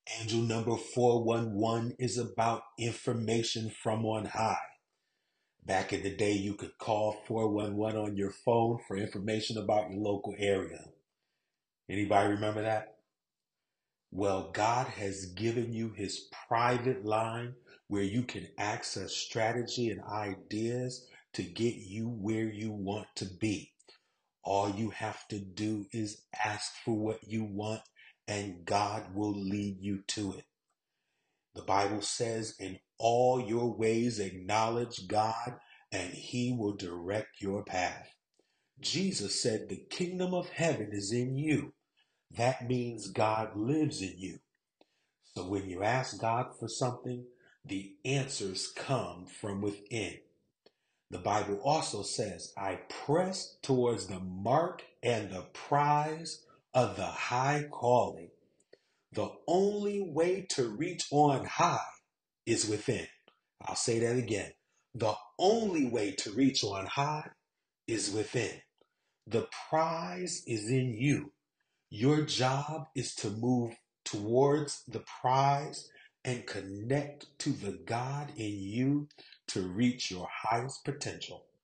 Angel number 411 is about information from on high. Back in the day, you could call 411 on your phone for information about your local area. Anybody remember that? Well, God has given you his private line where you can access strategy and ideas to get you where you want to be. All you have to do is ask for what you want, and God will lead you to it. The Bible says, in all your ways acknowledge God, and he will direct your path. Jesus said, the kingdom of heaven is in you. That means God lives in you. So when you ask God for something, the answers come from within. The Bible also says, I press towards the mark and the prize of the high calling. The only way to reach on high is within. I'll say that again. The only way to reach on high is within. The prize is in you. Your job is to move towards the prize and connect to the God in you to reach your highest potential.